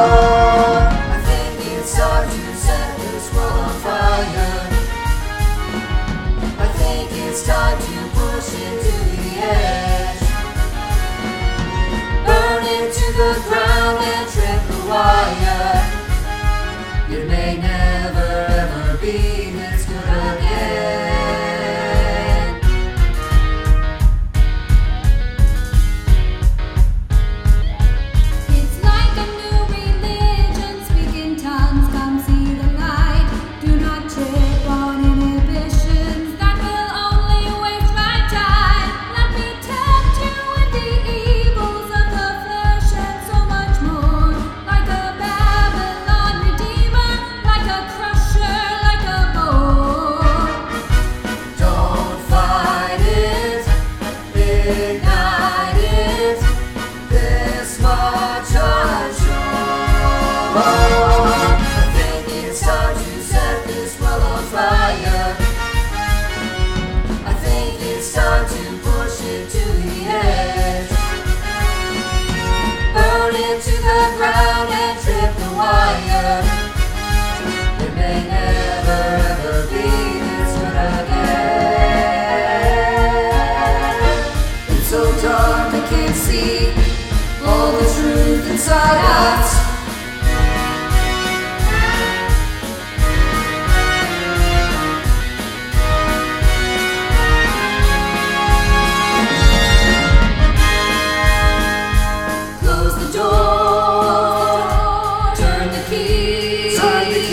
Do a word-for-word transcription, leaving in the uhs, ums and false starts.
I think it's time to set this world on fire. I think it's time to push it to the edge. Burn it to the ground and trip the wire. It may never ever be this good again. It's like a new religion, speaking tongues, come see the light. Do not trip on inhibitions, that will only waste my time. Let me tempt you with the evils of the flesh and so much more. Like a Babylon redeemer, like a crusher, like a bore. Don't fight it, ignite it. This much I'm sure. I think it's time to set this world on fire. I think it's time to push it to the edge. Burn it to the ground and trip the wire. It may never ever be this good again. It's so dark I can't see all the truth inside us. Close the door, turn the key, turn the key.